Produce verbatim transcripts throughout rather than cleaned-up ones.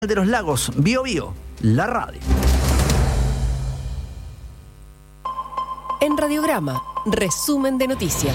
de los Lagos, Bio Bio, la radio. En Radiograma, resumen de noticias.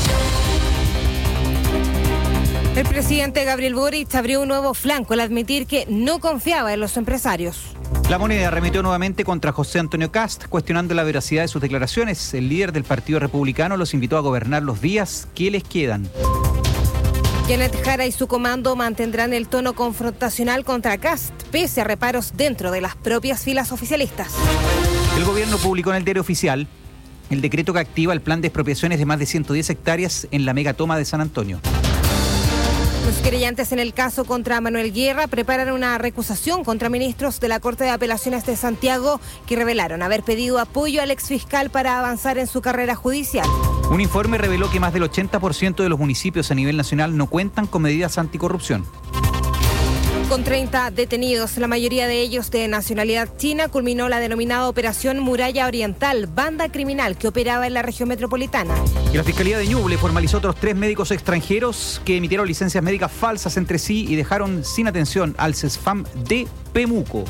El presidente Gabriel Boric abrió un nuevo flanco al admitir que no confiaba en los empresarios. La Moneda arremetió nuevamente contra José Antonio Kast, cuestionando la veracidad de sus declaraciones. El líder del Partido Republicano los invitó a gobernar los días que les quedan. Janet Jara y su comando mantendrán el tono confrontacional contra Kast, pese a reparos dentro de las propias filas oficialistas. El gobierno publicó en el Diario Oficial el decreto que activa el plan de expropiaciones de más de ciento diez hectáreas en la megatoma de San Antonio. Los querellantes en el caso contra Manuel Guerra preparan una recusación contra ministros de la Corte de Apelaciones de Santiago que revelaron haber pedido apoyo al exfiscal para avanzar en su carrera judicial. Un informe reveló que más del ochenta por ciento de los municipios a nivel nacional no cuentan con medidas anticorrupción. Con treinta detenidos, la mayoría de ellos de nacionalidad china, culminó la denominada Operación Muralla Oriental, banda criminal que operaba en la región metropolitana. Y la Fiscalía de Ñuble formalizó otros tres médicos extranjeros que emitieron licencias médicas falsas entre sí y dejaron sin atención al CESFAM de Pemuco.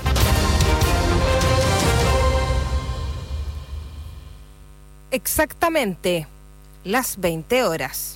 Exactamente las veinte horas.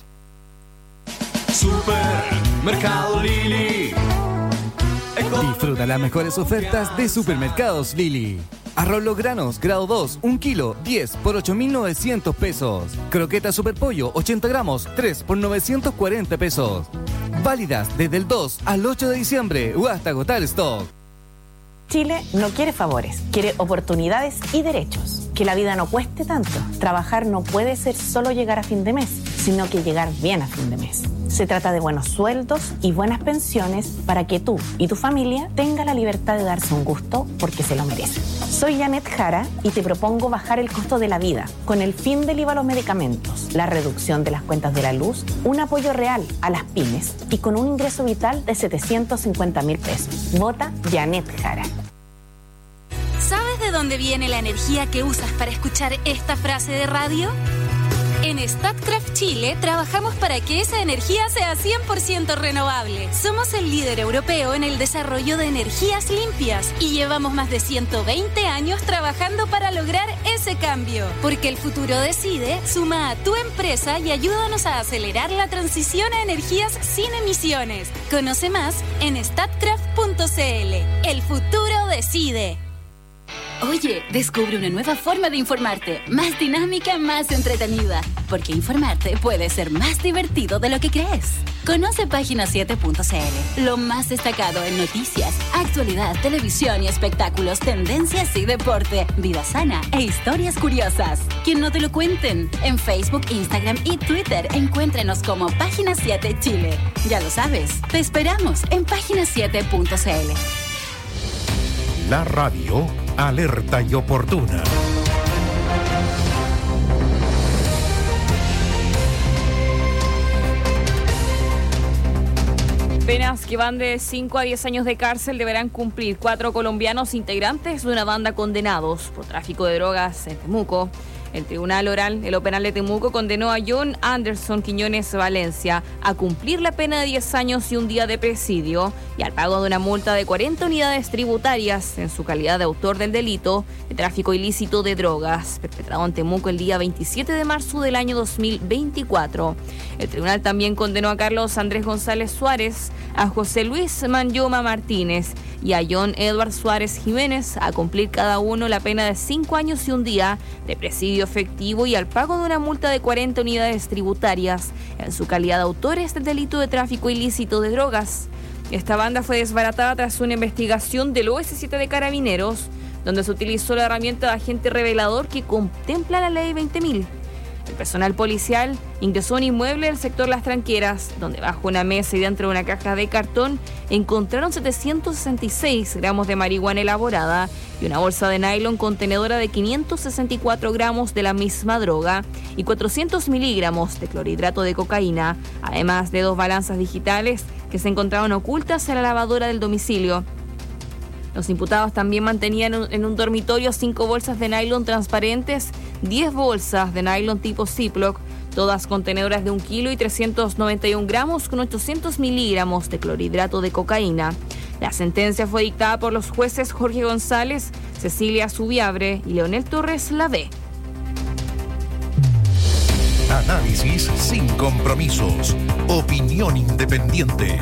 Supermercado Lili. Disfruta las mejores ofertas de Supermercados Lili. Arroz Los Granos, grado dos, un kilo, diez por ocho mil novecientos pesos. Croqueta Superpollo, ochenta gramos, tres por novecientos cuarenta pesos. Válidas desde el dos al ocho de diciembre o hasta agotar stock. Chile no quiere favores, quiere oportunidades y derechos. Que la vida no cueste tanto. Trabajar no puede ser solo llegar a fin de mes, sino que llegar bien a fin de mes. Se trata de buenos sueldos y buenas pensiones para que tú y tu familia tengan la libertad de darse un gusto porque se lo merecen. Soy Janet Jara y te propongo bajar el costo de la vida con el fin del I V A a los medicamentos, la reducción de las cuentas de la luz, un apoyo real a las pymes y con un ingreso vital de setecientos cincuenta mil pesos. Vota Janet Jara. ¿Sabes de dónde viene la energía que usas para escuchar esta frase de radio? En Statkraft Chile trabajamos para que esa energía sea cien por ciento renovable. Somos el líder europeo en el desarrollo de energías limpias y llevamos más de ciento veinte años trabajando para lograr ese cambio. Porque el futuro decide, suma a tu empresa y ayúdanos a acelerar la transición a energías sin emisiones. Conoce más en statkraft punto c l. El futuro decide. Oye, descubre una nueva forma de informarte, más dinámica, más entretenida, porque informarte puede ser más divertido de lo que crees. Conoce página siete punto c l, lo más destacado en noticias, actualidad, televisión y espectáculos, tendencias y deporte, vida sana e historias curiosas. Que no te lo cuenten. En Facebook, Instagram y Twitter, encuéntrenos como Página siete Chile. Ya lo sabes, te esperamos en página siete punto c l. La radio alerta y oportuna. Penas que van de cinco a diez años de cárcel deberán cumplir cuatro colombianos integrantes de una banda condenados por tráfico de drogas en Temuco. El Tribunal Oral de lo Penal de Temuco condenó a John Anderson Quiñones Valencia a cumplir la pena de diez años y un día de presidio y al pago de una multa de cuarenta unidades tributarias en su calidad de autor del delito de tráfico ilícito de drogas perpetrado en Temuco el día veintisiete de marzo del año dos mil veinticuatro. El tribunal también condenó a Carlos Andrés González Suárez, a José Luis Manyoma Martínez y a John Edward Suárez Jiménez a cumplir cada uno la pena de cinco años y un día de presidio efectivo y al pago de una multa de cuarenta unidades tributarias en su calidad de autores del delito de tráfico ilícito de drogas. Esta banda fue desbaratada tras una investigación del O S siete de Carabineros, donde se utilizó la herramienta de agente revelador que contempla la ley veinte mil. El personal policial ingresó a un inmueble del sector Las Tranqueras, donde bajo una mesa y dentro de una caja de cartón encontraron setecientos sesenta y seis gramos de marihuana elaborada y una bolsa de nylon contenedora de quinientos sesenta y cuatro gramos de la misma droga y cuatrocientos miligramos de clorhidrato de cocaína, además de dos balanzas digitales que se encontraban ocultas en la lavadora del domicilio. Los imputados también mantenían en un dormitorio cinco bolsas de nylon transparentes, diez bolsas de nylon tipo Ziploc, todas contenedoras de un kilo y trescientos noventa y un gramos con ochocientos miligramos de clorhidrato de cocaína. La sentencia fue dictada por los jueces Jorge González, Cecilia Subiabre y Leonel Torres Lavé. Análisis sin compromisos. Opinión independiente.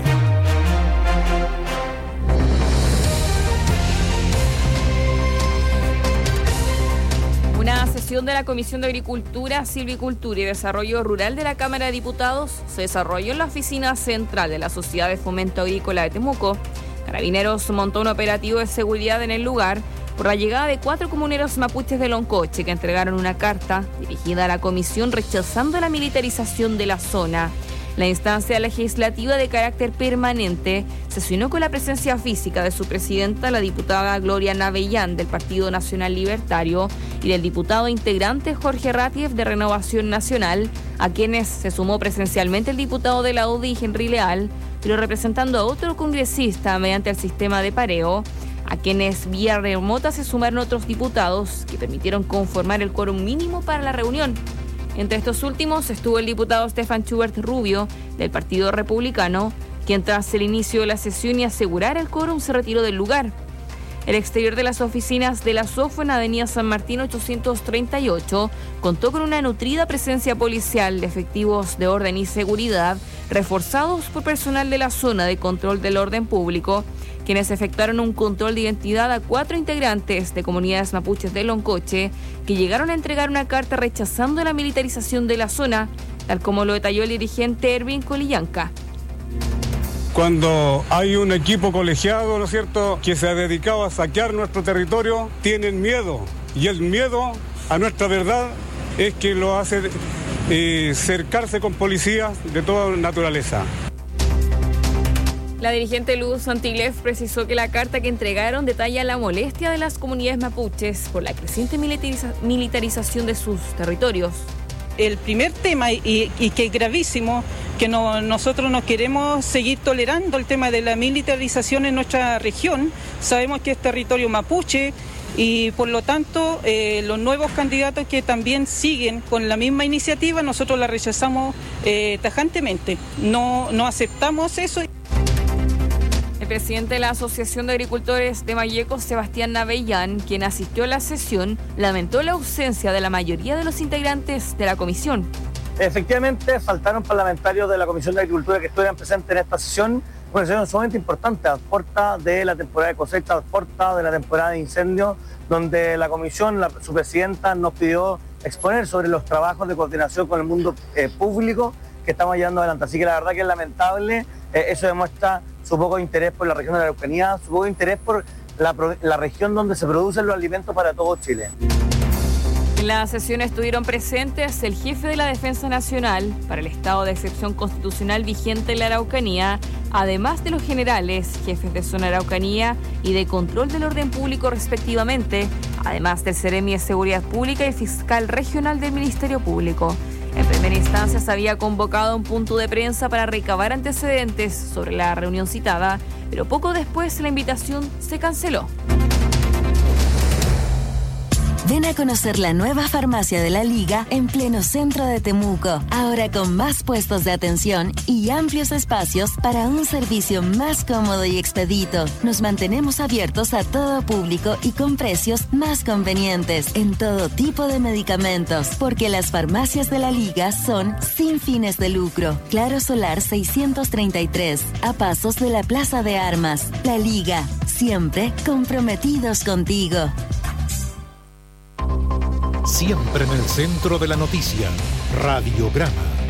Una sesión de la Comisión de Agricultura, Silvicultura y Desarrollo Rural de la Cámara de Diputados se desarrolló en la oficina central de la Sociedad de Fomento Agrícola de Temuco. Carabineros montó un operativo de seguridad en el lugar por la llegada de cuatro comuneros mapuches de Loncoche que entregaron una carta dirigida a la comisión rechazando la militarización de la zona. La instancia legislativa de carácter permanente sesionó con la presencia física de su presidenta, la diputada Gloria Navellán, del Partido Nacional Libertario, y del diputado integrante Jorge Ratiev, de Renovación Nacional, a quienes se sumó presencialmente el diputado de la U D I, Henry Leal, pero representando a otro congresista mediante el sistema de pareo, a quienes vía remota se sumaron otros diputados que permitieron conformar el quórum mínimo para la reunión. Entre estos últimos estuvo el diputado Stefan Schubert Rubio, del Partido Republicano, quien tras el inicio de la sesión y asegurar el quórum se retiró del lugar. El exterior de las oficinas de la SOFO en Avenida San Martín ochocientos treinta y ocho contó con una nutrida presencia policial de efectivos de orden y seguridad, reforzados por personal de la zona de control del orden público, quienes efectuaron un control de identidad a cuatro integrantes de comunidades mapuches de Loncoche que llegaron a entregar una carta rechazando la militarización de la zona, tal como lo detalló el dirigente Erwin Colillanca. Cuando hay un equipo colegiado, ¿no es cierto?, que se ha dedicado a saquear nuestro territorio, tienen miedo. Y el miedo a nuestra verdad es que lo hace eh, cercarse con policías de toda naturaleza. La dirigente Luz Santiglef precisó que la carta que entregaron detalla la molestia de las comunidades mapuches por la creciente militariza- militarización de sus territorios. El primer tema, y, y que es gravísimo, que no, nosotros no queremos seguir tolerando el tema de la militarización en nuestra región. Sabemos que es territorio mapuche y por lo tanto eh, los nuevos candidatos que también siguen con la misma iniciativa, nosotros la rechazamos eh, tajantemente. No, no aceptamos eso. El presidente de la Asociación de Agricultores de Malleco, Sebastián Navellán, quien asistió a la sesión, lamentó la ausencia de la mayoría de los integrantes de la comisión. Efectivamente, faltaron parlamentarios de la Comisión de Agricultura que estuvieran presentes en esta sesión, una sesión sumamente importante, a puerta de la temporada de cosecha, a puerta de la temporada de incendios, donde la comisión, la, su presidenta, nos pidió exponer sobre los trabajos de coordinación con el mundo eh, público que estamos llevando adelante. Así que la verdad que es lamentable, eh, eso demuestra su poco interés por la región de la Araucanía, su poco interés por la, la región donde se producen los alimentos para todo Chile. En la sesión estuvieron presentes el jefe de la Defensa Nacional para el estado de excepción constitucional vigente en la Araucanía, además de los generales, jefes de zona Araucanía y de control del orden público respectivamente, además del Seremi de Seguridad Pública y fiscal regional del Ministerio Público. En primera instancia se había convocado un punto de prensa para recabar antecedentes sobre la reunión citada, pero poco después la invitación se canceló. Ven a conocer la nueva farmacia de la Liga en pleno centro de Temuco, ahora con más puestos de atención y amplios espacios para un servicio más cómodo y expedito. Nos mantenemos abiertos a todo público y con precios más convenientes en todo tipo de medicamentos, porque las farmacias de la Liga son sin fines de lucro. Claro Solar seiscientos treinta y tres, a pasos de la Plaza de Armas. La Liga, siempre comprometidos contigo. Siempre en el centro de la noticia, Radiograma.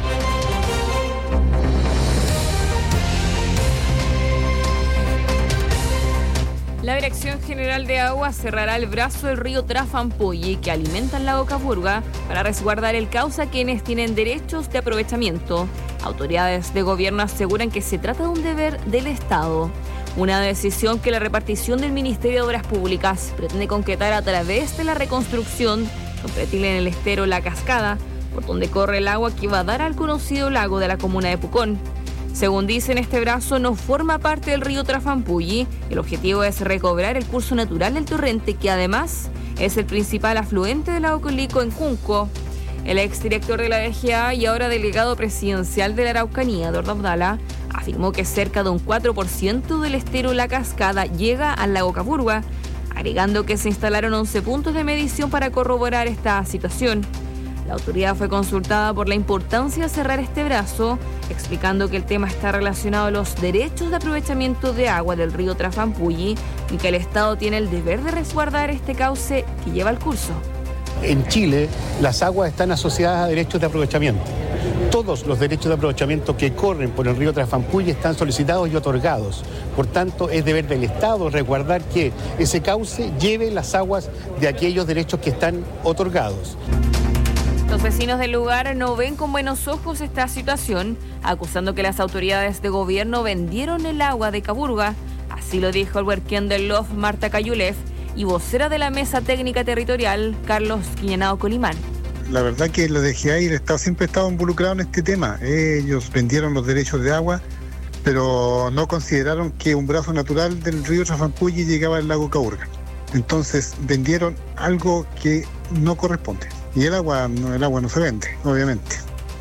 La Dirección General de Agua cerrará el brazo del río Trafampoye que alimenta el lago Capurga para resguardar el cauce a quienes tienen derechos de aprovechamiento. Autoridades de gobierno aseguran que se trata de un deber del Estado. Una decisión que la repartición del Ministerio de Obras Públicas pretende concretar a través de la reconstrucción en el estero La Cascada, por donde corre el agua que va a dar al conocido lago de la comuna de Pucón. Según dicen, este brazo no forma parte del río Trafampuyi. El objetivo es recobrar el curso natural del torrente, que además es el principal afluente del lago Colico en Junco. El exdirector de la D G A y ahora delegado presidencial de la Araucanía, Eduardo Abdala, afirmó que cerca de un cuatro por ciento del estero La Cascada llega al lago Capurua, agregando que se instalaron once puntos de medición para corroborar esta situación. La autoridad fue consultada por la importancia de cerrar este brazo, explicando que el tema está relacionado a los derechos de aprovechamiento de agua del río Trafampuyi y que el Estado tiene el deber de resguardar este cauce que lleva el curso. En Chile, las aguas están asociadas a derechos de aprovechamiento. Todos los derechos de aprovechamiento que corren por el río Trafampuyi están solicitados y otorgados. Por tanto, es deber del Estado resguardar que ese cauce lleve las aguas de aquellos derechos que están otorgados. Los vecinos del lugar no ven con buenos ojos esta situación, acusando que las autoridades de gobierno vendieron el agua de Capurua. Así lo dijo el huerquén del L O F, Marta Cayulef, y vocera de la Mesa Técnica Territorial, Carlos Quiñanao Colimán. La verdad que la D G A y el Estado siempre ha estado involucrado en este tema. Ellos vendieron los derechos de agua, pero no consideraron que un brazo natural del río Trafampuyi llegaba al lago Caurga. Entonces vendieron algo que no corresponde. Y el agua, el agua no se vende, obviamente.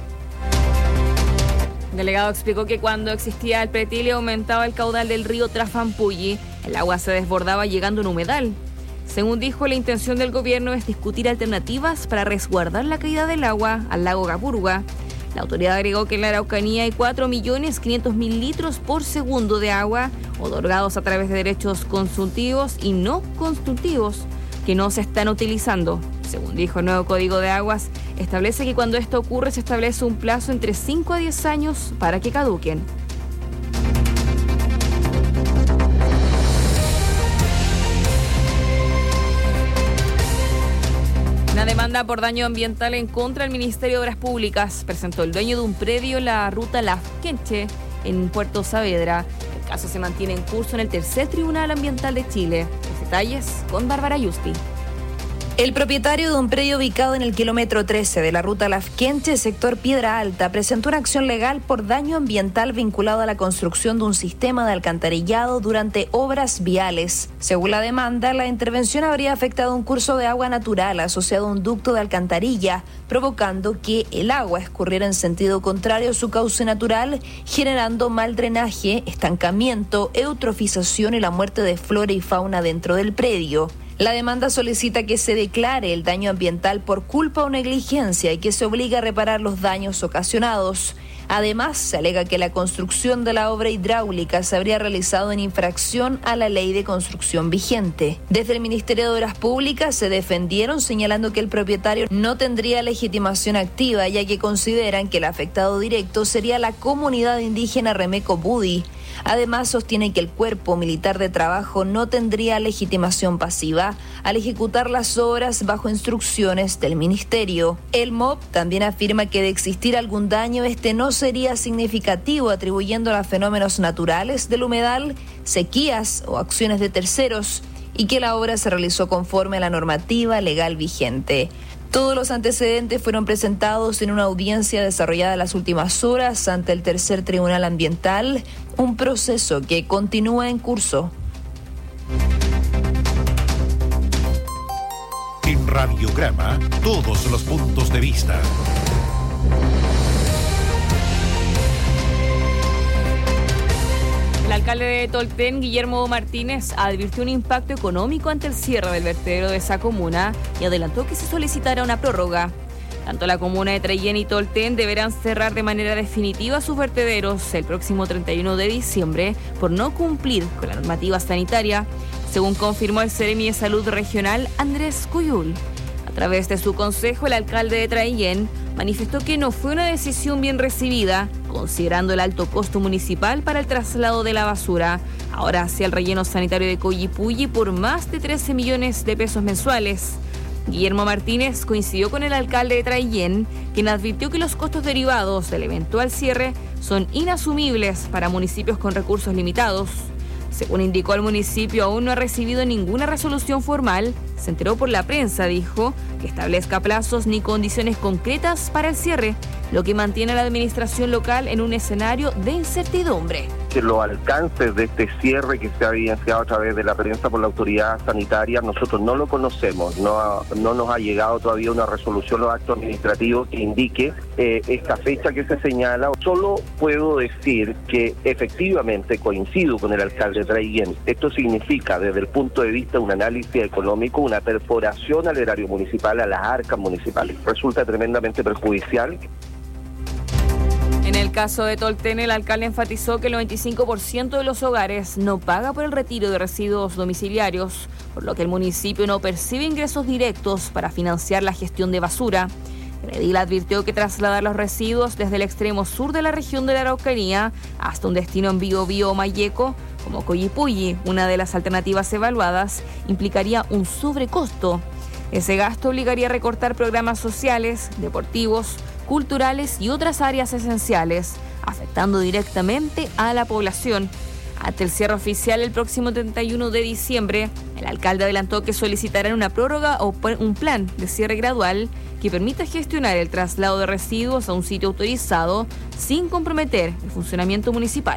El delegado explicó que cuando existía el pretil y aumentaba el caudal del río Trafampuyi, el agua se desbordaba llegando a un humedal. Según dijo, la intención del gobierno es discutir alternativas para resguardar la caída del agua al lago Capurua. La autoridad agregó que en la Araucanía hay cuatro millones quinientos mil litros por segundo de agua, otorgados a través de derechos consultivos y no consultivos, que no se están utilizando. Según dijo el nuevo Código de Aguas, establece que cuando esto ocurre se establece un plazo entre cinco a diez años para que caduquen. Una demanda por daño ambiental en contra del Ministerio de Obras Públicas presentó el dueño de un predio en la ruta Lafkenche en Puerto Saavedra. El caso se mantiene en curso en el tercer Tribunal Ambiental de Chile. Los detalles con Bárbara Yusti. El propietario de un predio ubicado en el kilómetro trece de la ruta Lafkenche, sector Piedra Alta, presentó una acción legal por daño ambiental vinculado a la construcción de un sistema de alcantarillado durante obras viales. Según la demanda, la intervención habría afectado un curso de agua natural asociado a un ducto de alcantarilla, provocando que el agua escurriera en sentido contrario a su cauce natural, generando mal drenaje, estancamiento, eutrofización y la muerte de flora y fauna dentro del predio. La demanda solicita que se declare el daño ambiental por culpa o negligencia y que se obligue a reparar los daños ocasionados. Además, se alega que la construcción de la obra hidráulica se habría realizado en infracción a la ley de construcción vigente. Desde el Ministerio de Obras Públicas se defendieron señalando que el propietario no tendría legitimación activa, ya que consideran que el afectado directo sería la comunidad indígena Remeco Budi. Además, sostiene que el Cuerpo Militar de Trabajo no tendría legitimación pasiva al ejecutar las obras bajo instrucciones del Ministerio. El M O B también afirma que de existir algún daño, este no sería significativo, atribuyéndolo a fenómenos naturales del humedal, sequías o acciones de terceros, y que la obra se realizó conforme a la normativa legal vigente. Todos los antecedentes fueron presentados en una audiencia desarrollada en las últimas horas ante el tercer Tribunal Ambiental, un proceso que continúa en curso. En Radiograma, todos los puntos de vista. El alcalde de Tolten, Guillermo Martínez, advirtió un impacto económico ante el cierre del vertedero de esa comuna y adelantó que se solicitará una prórroga. Tanto la comuna de Traillén y Tolten deberán cerrar de manera definitiva sus vertederos el próximo treinta y uno de diciembre por no cumplir con la normativa sanitaria, según confirmó el Seremi de Salud Regional Andrés Cuyul. A través de su consejo, el alcalde de Traillén manifestó que no fue una decisión bien recibida, considerando el alto costo municipal para el traslado de la basura, ahora hacia el relleno sanitario de Coyipulli por más de trece millones de pesos mensuales. Guillermo Martínez coincidió con el alcalde de Traillén, quien advirtió que los costos derivados del eventual cierre son inasumibles para municipios con recursos limitados. Según indicó, el municipio aún no ha recibido ninguna resolución formal. Se enteró por la prensa, dijo, que establezca plazos ni condiciones concretas para el cierre, lo que mantiene a la administración local en un escenario de incertidumbre. que los alcances de este cierre que se ha evidenciado a través de la prensa por la autoridad sanitaria, nosotros no lo conocemos, no, ha, no nos ha llegado todavía una resolución o acto administrativo que indique eh, esta fecha que se señala. Solo puedo decir que efectivamente coincido con el alcalde Traiguén. Esto significa, desde el punto de vista de un análisis económico, una perforación al erario municipal, a las arcas municipales. Resulta tremendamente perjudicial. En el caso de Tolten, el alcalde enfatizó que el noventa y cinco por ciento de los hogares no paga por el retiro de residuos domiciliarios, por lo que el municipio no percibe ingresos directos para financiar la gestión de basura. El edil advirtió que trasladar los residuos desde el extremo sur de la región de la Araucanía hasta un destino en Biobío o Malleco, como Coyipulli, una de las alternativas evaluadas, implicaría un sobrecosto. Ese gasto obligaría a recortar programas sociales, deportivos, culturales y otras áreas esenciales, afectando directamente a la población. Ante el cierre oficial el próximo treinta y uno de diciembre, el alcalde adelantó que solicitarán una prórroga o un plan de cierre gradual que permita gestionar el traslado de residuos a un sitio autorizado sin comprometer el funcionamiento municipal.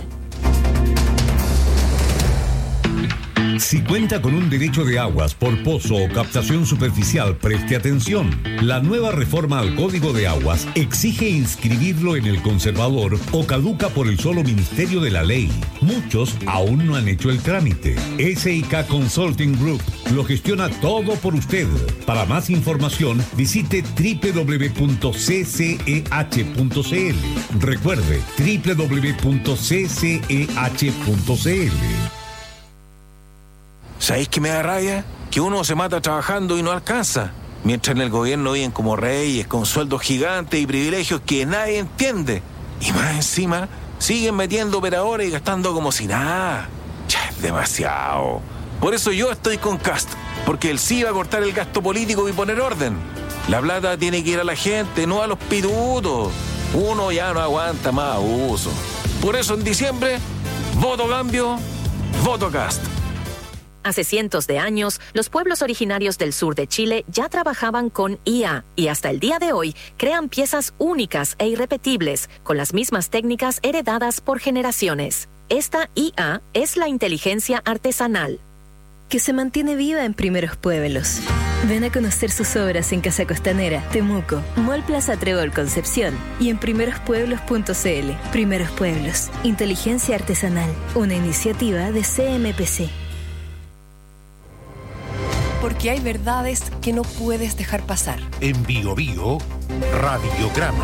Si cuenta con un derecho de aguas por pozo o captación superficial, preste atención. La nueva reforma al Código de Aguas exige inscribirlo en el conservador o caduca por el solo Ministerio de la Ley. Muchos aún no han hecho el trámite. S I K Consulting Group lo gestiona todo por usted. Para más información, visite doble u doble u doble u punto c c e h punto c l. Recuerde, doble u doble u doble u punto c c e h punto c l. ¿Sabéis qué me da rabia? Que uno se mata trabajando y no alcanza. Mientras en el gobierno viven como reyes, con sueldos gigantes y privilegios que nadie entiende. Y más encima, siguen metiendo operadores y gastando como si nada. Ya es demasiado. Por eso yo estoy con Cast, porque él sí va a cortar el gasto político y poner orden. La plata tiene que ir a la gente, no a los pitutos. Uno ya no aguanta más abuso. Por eso en diciembre, voto cambio, voto Cast. Hace cientos de años, los pueblos originarios del sur de Chile ya trabajaban con I A y hasta el día de hoy crean piezas únicas e irrepetibles con las mismas técnicas heredadas por generaciones. Esta I A es la inteligencia artesanal, que se mantiene viva en primeros pueblos. Ven a conocer sus obras en Casa Costanera, Temuco, Mall Plaza Trébol Concepción y en primeros pueblos punto c l. Primeros Pueblos, inteligencia artesanal, una iniciativa de C M P C. Porque hay verdades que no puedes dejar pasar. En Bio Bio, Radiograma.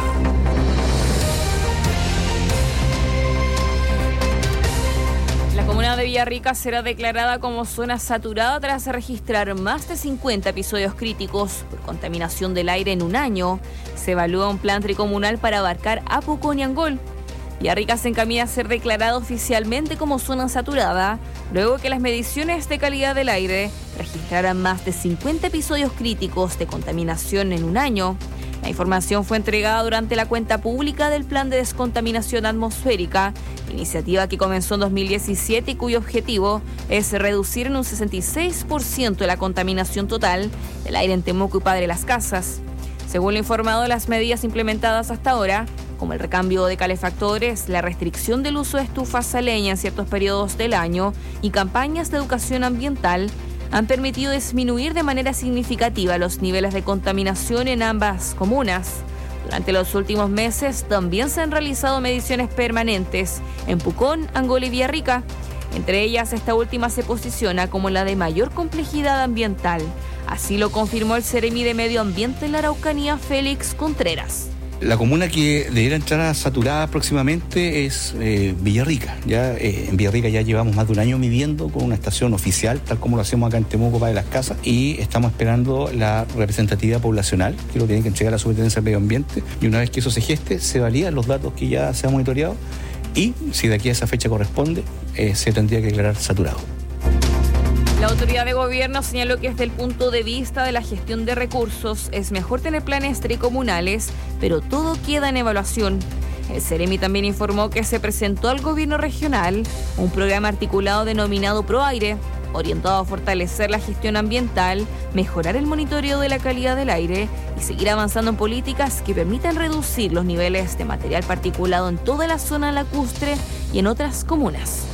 La comuna de Villarrica será declarada como zona saturada tras registrar más de cincuenta episodios críticos por contaminación del aire en un año. Se evalúa un plan tricomunal para abarcar a Pucón y Angol. Villarrica se encamina a ser declarada oficialmente como zona saturada, luego que las mediciones de calidad del aire registraran más de cincuenta episodios críticos de contaminación en un año. La información fue entregada durante la cuenta pública del Plan de Descontaminación Atmosférica, iniciativa que comenzó en dos mil diecisiete y cuyo objetivo es reducir en un sesenta y seis por ciento la contaminación total del aire en Temuco y Padre Las Casas. Según lo informado, las medidas implementadas hasta ahora, como el recambio de calefactores, la restricción del uso de estufas a leña en ciertos periodos del año y campañas de educación ambiental, han permitido disminuir de manera significativa los niveles de contaminación en ambas comunas. Durante los últimos meses también se han realizado mediciones permanentes en Pucón, Angol y Villarrica. Entre ellas, esta última se posiciona como la de mayor complejidad ambiental. Así lo confirmó el Seremi de Medio Ambiente en la Araucanía, Félix Contreras. La comuna que debiera entrar a saturada próximamente es eh, Villarrica. Ya, eh, en Villarrica ya llevamos más de un año midiendo con una estación oficial, tal como lo hacemos acá en Temuco, Padre Las Casas, y estamos esperando la representatividad poblacional, que lo tiene que entregar la Superintendencia de Medio Ambiente, y una vez que eso se geste, se validan los datos que ya se han monitoreado, y si de aquí a esa fecha corresponde, eh, se tendría que declarar saturado. La autoridad de gobierno señaló que desde el punto de vista de la gestión de recursos es mejor tener planes tricomunales, pero todo queda en evaluación. El Seremi también informó que se presentó al gobierno regional un programa articulado denominado ProAire, orientado a fortalecer la gestión ambiental, mejorar el monitoreo de la calidad del aire y seguir avanzando en políticas que permitan reducir los niveles de material particulado en toda la zona lacustre y en otras comunas.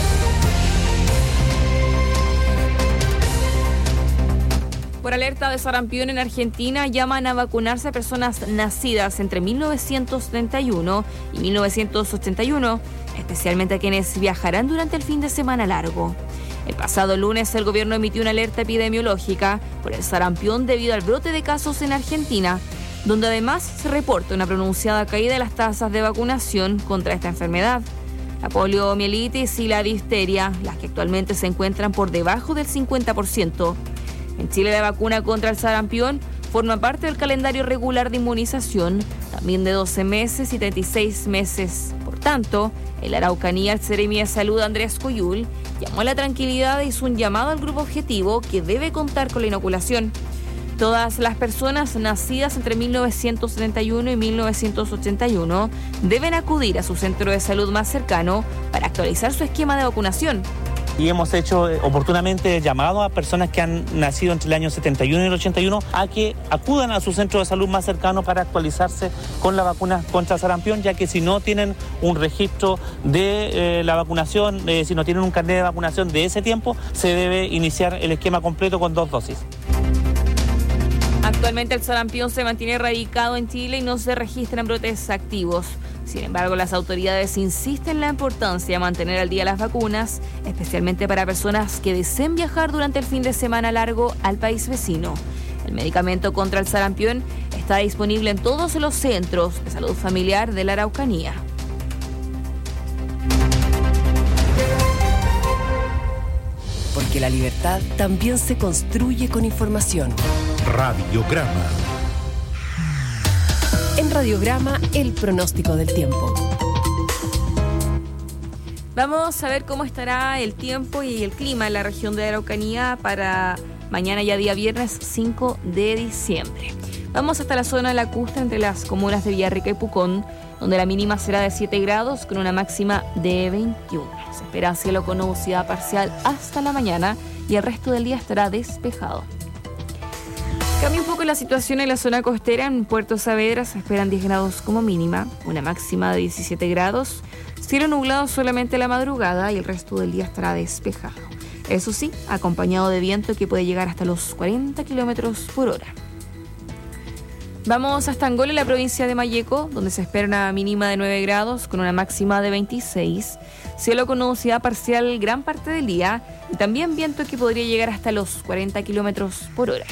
Por alerta de sarampión en Argentina, llaman a vacunarse a personas nacidas entre mil novecientos setenta y uno y mil novecientos ochenta y uno, especialmente a quienes viajarán durante el fin de semana largo. El pasado lunes el gobierno emitió una alerta epidemiológica por el sarampión debido al brote de casos en Argentina, donde además se reporta una pronunciada caída de las tasas de vacunación contra esta enfermedad. La poliomielitis y la difteria, las que actualmente se encuentran por debajo del cincuenta por ciento. En Chile la vacuna contra el sarampión forma parte del calendario regular de inmunización, también de doce meses y treinta y seis meses. Por tanto, en la Araucanía, el Seremi de Salud Andrés Coyul llamó a la tranquilidad e hizo un llamado al grupo objetivo que debe contar con la inoculación. Todas las personas nacidas entre mil novecientos setenta y uno y mil novecientos ochenta y uno deben acudir a su centro de salud más cercano para actualizar su esquema de vacunación. Y hemos hecho oportunamente llamado a personas que han nacido entre el año setenta y uno y el ochenta y uno a que acudan a su centro de salud más cercano para actualizarse con la vacuna contra sarampión, ya que si no tienen un registro de eh, la vacunación, eh, si no tienen un carnet de vacunación de ese tiempo, se debe iniciar el esquema completo con dos dosis. Actualmente el sarampión se mantiene erradicado en Chile y no se registran brotes activos. Sin embargo, las autoridades insisten en la importancia de mantener al día las vacunas, especialmente para personas que deseen viajar durante el fin de semana largo al país vecino. El medicamento contra el sarampión está disponible en todos los centros de salud familiar de la Araucanía. Porque la libertad también se construye con información. Radiograma. En Radiograma, el pronóstico del tiempo. Vamos a ver cómo estará el tiempo y el clima en la región de Araucanía para mañana, ya día viernes cinco de diciembre. Vamos hasta la zona lacustre entre las comunas de Villarrica y Pucón, donde la mínima será de siete grados con una máxima de veintiuno. Se espera cielo con nubosidad parcial hasta la mañana y el resto del día estará despejado. Cambia un poco la situación en la zona costera. En Puerto Saavedra se esperan diez grados como mínima, una máxima de diecisiete grados, cielo nublado solamente la madrugada y el resto del día estará despejado. Eso sí, acompañado de viento que puede llegar hasta los cuarenta kilómetros por hora. Vamos hasta Angol, en la provincia de Malleco, donde se espera una mínima de nueve grados con una máxima de veintiséis, cielo con nubosidad parcial gran parte del día y también viento que podría llegar hasta los cuarenta kilómetros por hora.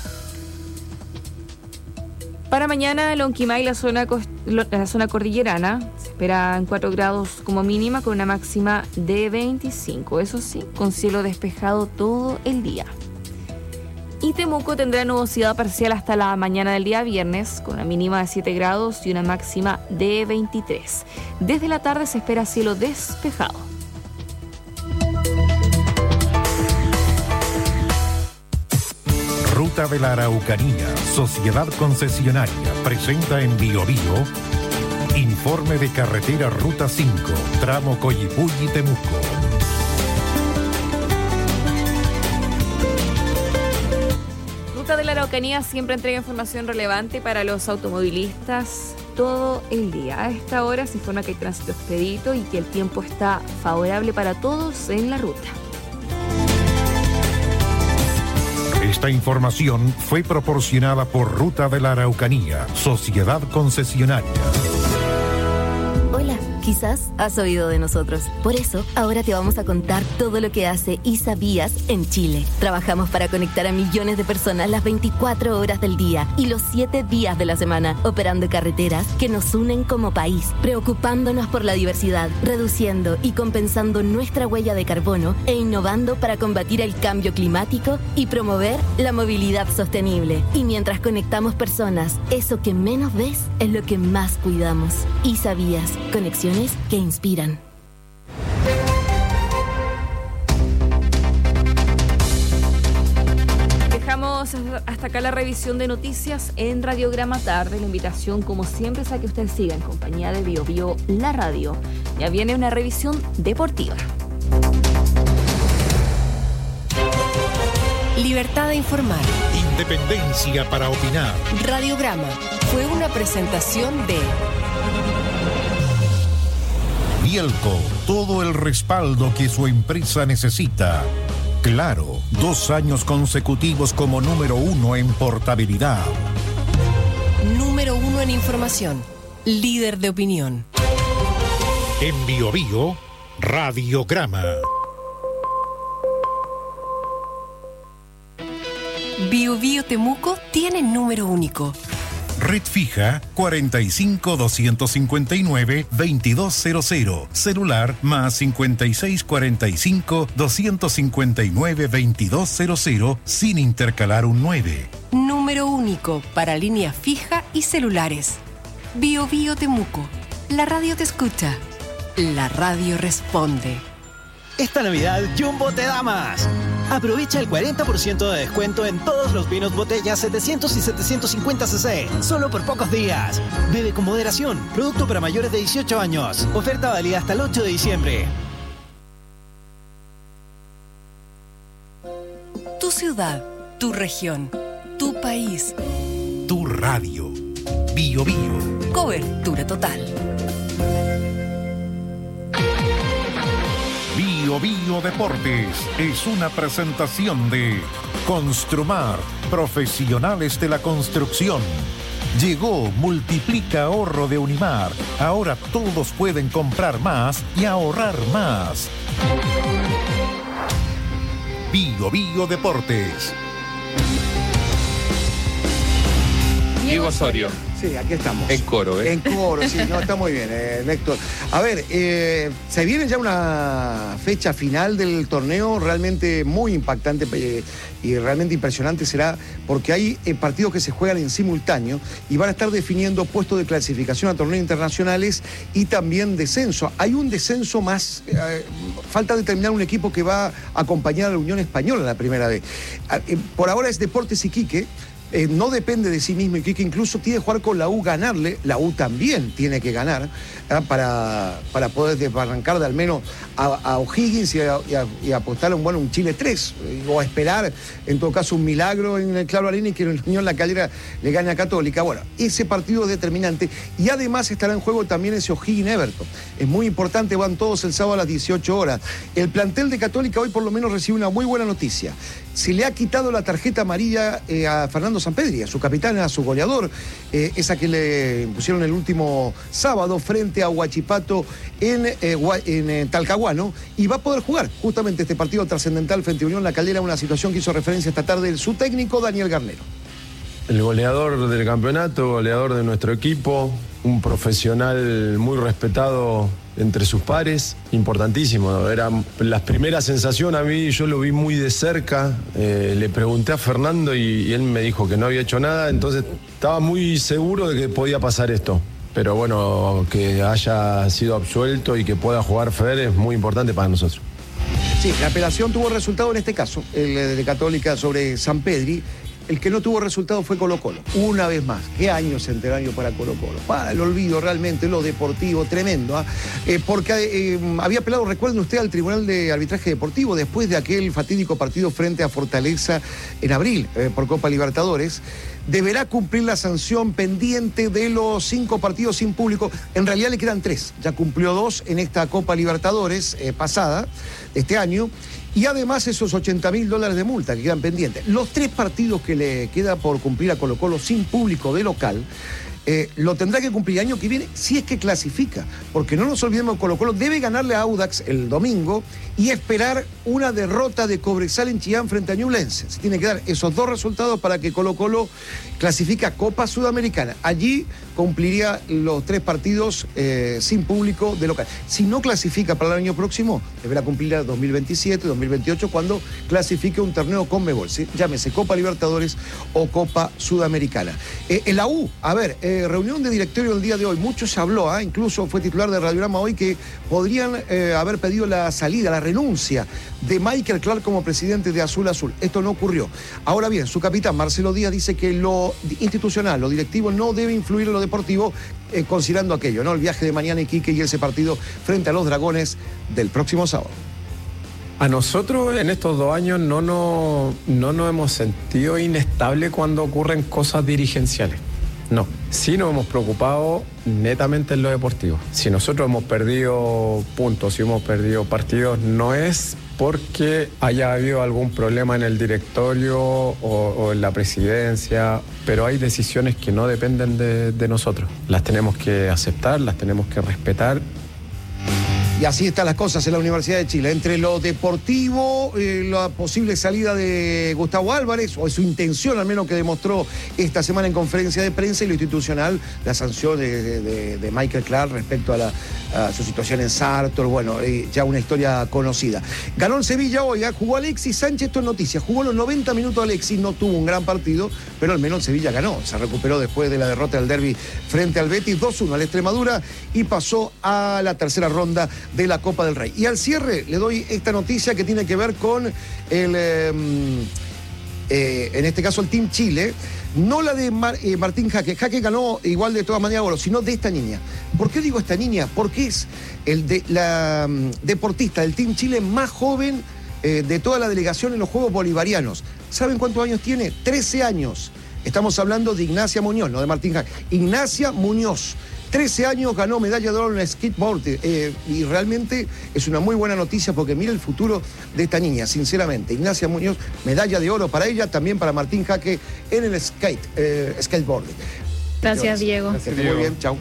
Para mañana, Lonquimay, la zona, la zona cordillerana, se esperan cuatro grados como mínima con una máxima de veinticinco, eso sí, con cielo despejado todo el día. Y Temuco tendrá nubosidad parcial hasta la mañana del día viernes, con una mínima de siete grados y una máxima de veintitrés. Desde la tarde se espera cielo despejado. Ruta de la Araucanía, Sociedad Concesionaria, presenta en Bio Bio informe de carretera Ruta cinco, tramo Coyipulli-Temuco. Ruta de la Araucanía siempre entrega información relevante para los automovilistas todo el día. A esta hora se informa que hay tránsito expedito y que el tiempo está favorable para todos en la ruta. Esta información fue proporcionada por Ruta de la Araucanía, Sociedad Concesionaria. Hola, quizás has oído de nosotros. Por eso, ahora te vamos a contar todo lo que hace ISA Vías en Chile. Trabajamos para conectar a millones de personas las veinticuatro horas del día y los siete días de la semana, operando carreteras que nos unen como país, preocupándonos por la diversidad, reduciendo y compensando nuestra huella de carbono e innovando para combatir el cambio climático y promover la movilidad sostenible. Y mientras conectamos personas, eso que menos ves es lo que más cuidamos. ISA Vías, conexiones que inspiran. Dejamos hasta acá la revisión de noticias en Radiograma Tarde. La invitación, como siempre, es a que usted siga en compañía de Bio Bio, la radio. Ya viene una revisión deportiva. Libertad de informar. Independencia para opinar. Radiograma fue una presentación de Bielco, todo el respaldo que su empresa necesita. Claro, dos años consecutivos como número uno en portabilidad. Número uno en información. Líder de opinión. En Bio Bio, Radiograma. Bio Bio Temuco tiene número único. Red fija cuarenta y cinco, doscientos cincuenta y nueve, veintidós cero cero. Celular más cincuenta y seis, cuarenta y cinco, doscientos cincuenta y nueve, veintidós cero cero sin intercalar un nueve. Número único para línea fija y celulares. Bio Bio Temuco. La radio te escucha. La radio responde. Esta Navidad Jumbo te da más. Aprovecha el cuarenta por ciento de descuento en todos los vinos botellas setecientos y setecientos cincuenta centilitros, solo por pocos días. Bebe con moderación. Producto para mayores de dieciocho años. Oferta válida hasta el ocho de diciembre. Tu ciudad, tu región, tu país. Tu radio. Bio Bio. Cobertura total. Bio Bio Deportes es una presentación de Construmar, profesionales de la construcción. Llegó Multiplica Ahorro de Unimar. Ahora todos pueden comprar más y ahorrar más. Bio Bio Deportes. Diego Osorio. Sí, aquí estamos. En coro, ¿eh? En coro, sí, no, está muy bien, eh, Héctor. A ver, eh, se viene ya una fecha final del torneo realmente muy impactante eh, y realmente impresionante será porque hay eh, partidos que se juegan en simultáneo y van a estar definiendo puestos de clasificación a torneos internacionales y también descenso. Hay un descenso más, eh, falta determinar un equipo que va a acompañar a la Unión Española la primera vez. Eh, por ahora es Deportes Iquique. Eh, no depende de sí mismo y que incluso tiene que jugar con la U, ganarle, la U también tiene que ganar ¿eh? para, para poder desbarrancar de al menos a, a O'Higgins y, a, y, a, y apostar a un, bueno, un Chile tres eh, o a esperar en todo caso un milagro en el Claro Arena y que el Unión La Calera le gane a Católica. Bueno, ese partido es determinante y además estará en juego también ese O'Higgins-Everton. Es muy importante, van todos el sábado a las dieciocho horas. El plantel de Católica hoy por lo menos recibe una muy buena noticia. Se le ha quitado la tarjeta amarilla eh, a Fernando Sampedri, a su capitán, a su goleador, eh, esa que le pusieron el último sábado frente a Huachipato en, eh, en eh, Talcahuano, y va a poder jugar justamente este partido trascendental frente a Unión La Calera, una situación que hizo referencia esta tarde su técnico Daniel Garnero. El goleador del campeonato, goleador de nuestro equipo, un profesional muy respetado entre sus pares, importantísimo. Era las primeras sensaciones, a mí yo lo vi muy de cerca, eh, le pregunté a Fernando y, y él me dijo que no había hecho nada, entonces estaba muy seguro de que podía pasar esto. Pero bueno, que haya sido absuelto y que pueda jugar Fer es muy importante para nosotros. Sí, la apelación tuvo resultado en este caso, el de Católica sobre Sampedri. El que no tuvo resultado fue Colo-Colo. Una vez más. Qué año centenario para Colo-Colo. Para el olvido realmente, lo deportivo, tremendo. ¿eh? Eh, porque eh, había apelado, recuerden usted, al Tribunal de Arbitraje Deportivo después de aquel fatídico partido frente a Fortaleza en abril eh, por Copa Libertadores. Deberá cumplir la sanción pendiente de los cinco partidos sin público. En realidad le quedan tres. Ya cumplió dos en esta Copa Libertadores eh, pasada, este año. Y además esos ochenta mil dólares de multa que quedan pendientes. Los tres partidos que le queda por cumplir a Colo-Colo sin público de local, eh, lo tendrá que cumplir el año que viene si es que clasifica. Porque no nos olvidemos, Colo-Colo debe ganarle a Audax el domingo y esperar una derrota de Cobresal en Chillán frente a Ñublense. Se tiene que dar esos dos resultados para que Colo-Colo clasifique a Copa Sudamericana. Allí cumpliría los tres partidos eh, sin público de local. Si no clasifica para el año próximo, deberá cumplir a dos mil veintisiete, dos mil veintiocho, cuando clasifique un torneo Conmebol, ¿sí? Llámese Copa Libertadores o Copa Sudamericana. Eh, en la U, a ver, eh, reunión de directorio el día de hoy, mucho se habló, ¿eh? Incluso fue titular de Radiograma hoy que podrían eh, haber pedido la salida, la renuncia de Michael Clark como presidente de Azul Azul. Esto no ocurrió. Ahora bien, su capitán Marcelo Díaz dice que lo institucional, lo directivo no debe influir en lo deportivo, eh, considerando aquello, ¿no? El viaje de mañana a Iquique y ese partido frente a los Dragones del próximo sábado. A nosotros en estos dos años no nos, no nos hemos sentido inestables cuando ocurren cosas dirigenciales. No, sí nos hemos preocupado netamente en lo deportivo. Si nosotros hemos perdido puntos, si hemos perdido partidos, no es porque haya habido algún problema en el directorio o, o en la presidencia, pero hay decisiones que no dependen de, de nosotros. Las tenemos que aceptar, las tenemos que respetar. Y así están las cosas en la Universidad de Chile. Entre lo deportivo, eh, la posible salida de Gustavo Álvarez, o su intención al menos que demostró esta semana en conferencia de prensa, y lo institucional, la sanción de, de, de Michael Clark respecto a, la, a su situación en Sartor, bueno, eh, ya una historia conocida. Ganó el Sevilla hoy, ¿eh? Jugó Alexis Sánchez, esto es noticia, jugó los noventa minutos Alexis, no tuvo un gran partido, pero al menos el Sevilla ganó, se recuperó después de la derrota del derbi frente al Betis, dos uno a la Extremadura, y pasó a la tercera ronda de la Copa del Rey. Y al cierre le doy esta noticia que tiene que ver con el, eh, eh, en este caso el Team Chile, no la de Mar, eh, Martín Jaque. Jaque ganó igual de todas maneras oro, sino de esta niña. ¿Por qué digo esta niña? Porque es el de, la um, deportista del Team Chile más joven eh, de toda la delegación en los Juegos Bolivarianos. ¿Saben cuántos años tiene? trece años. Estamos hablando de Ignacia Muñoz, no de Martín Jaque. Ignacia Muñoz. trece años, ganó medalla de oro en el skateboard, eh, y realmente es una muy buena noticia porque mira el futuro de esta niña, sinceramente. Ignacia Muñoz, medalla de oro para ella, también para Martín Jaque en el skate, eh, skateboard. Gracias, Diego. Gracias, Diego. Muy bien, chao.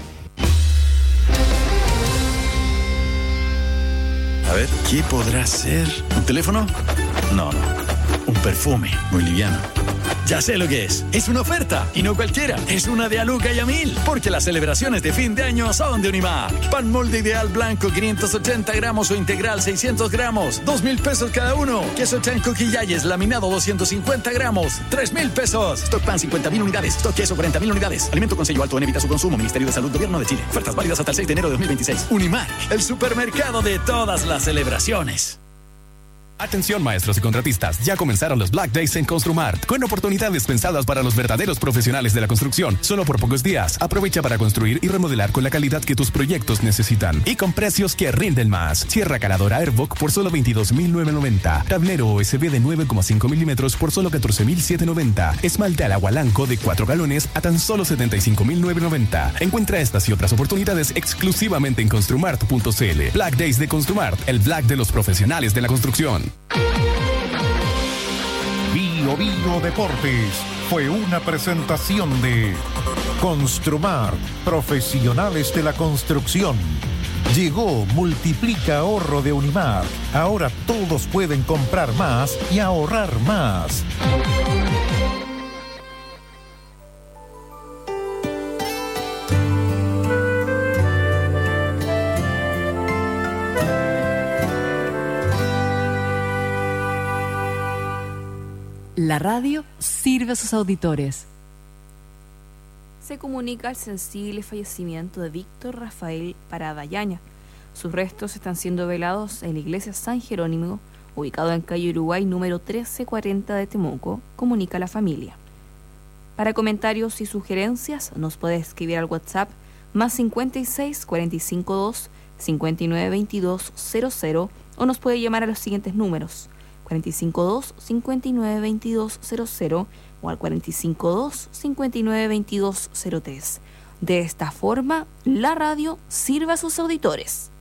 A ver, ¿qué podrá ser? ¿Un teléfono? No, no. Un perfume, muy liviano. Ya sé lo que es. Es una oferta, y no cualquiera. Es una de a Luca y a mil. Porque las celebraciones de fin de año son de Unimark. Pan molde ideal blanco quinientos ochenta gramos o integral seiscientos gramos. dos mil pesos cada uno. Queso Chanco Quillayes laminado doscientos cincuenta gramos. tres mil pesos. Stock pan cincuenta mil unidades. Stock queso cuarenta mil unidades. Alimento con sello alto en evita su consumo. Ministerio de Salud, Gobierno de Chile. Ofertas válidas hasta el seis de enero de dos mil veintiséis. Unimark, el supermercado de todas las celebraciones. Atención maestros y contratistas, ya comenzaron los Black Days en Construmart, con oportunidades pensadas para los verdaderos profesionales de la construcción. Solo por pocos días, aprovecha para construir y remodelar con la calidad que tus proyectos necesitan y con precios que rinden más. Sierra caladora Airbock por solo veintidós mil novecientos noventa, tablero O S B de nueve coma cinco milímetros por solo catorce mil setecientos noventa, esmalte al agua blanco de cuatro galones a tan solo setenta y cinco mil novecientos noventa. Encuentra estas y otras oportunidades exclusivamente en construmart punto c l. Black Days de Construmart, el Black de los profesionales de la construcción. Bio Bio Deportes fue una presentación de Construmart, profesionales de la construcción. Llegó Multiplica Ahorro de Unimark. Ahora todos pueden comprar más y ahorrar más. La radio sirve a sus auditores. Se comunica el sensible fallecimiento de Víctor Rafael Parada Yaña. Sus restos están siendo velados en la iglesia San Jerónimo, ubicado en calle Uruguay número trece cuarenta de Temuco, comunica la familia. Para comentarios y sugerencias nos puede escribir al WhatsApp más cincuenta y seis, cuarenta y cinco dos, cincuenta y nueve veintidós cero cero o nos puede llamar a los siguientes números: cuarenta y cinco dos, cincuenta y nueve veintidós cero cero o al cuarenta y cinco dos, cincuenta y nueve veintidós cero tres. De esta forma, la radio sirve a sus auditores.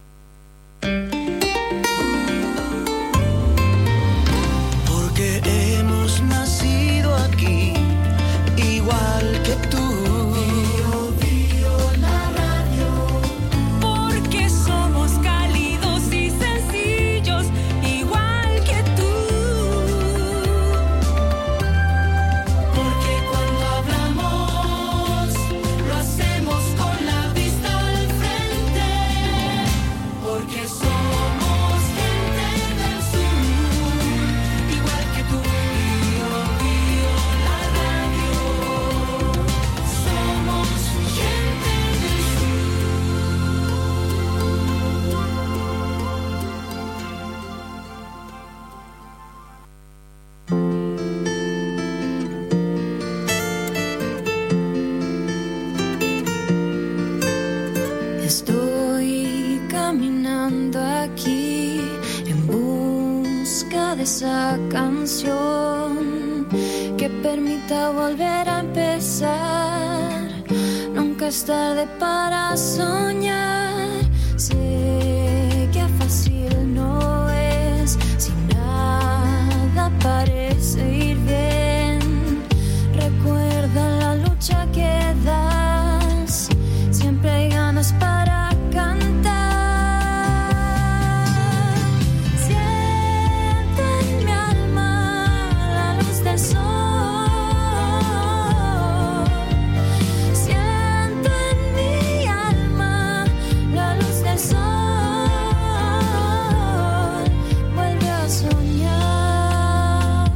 Porque hemos nacido aquí, igual que tú. Somos que permita volver a empezar. Nunca es tarde para soñar. Sé que fácil no es, si nada parece ir bien. Recuerda la lucha que das, siempre hay ganas para cantar. Siento en mi alma la luz del sol. Siento en mi alma la luz del sol. Vuelve a soñar.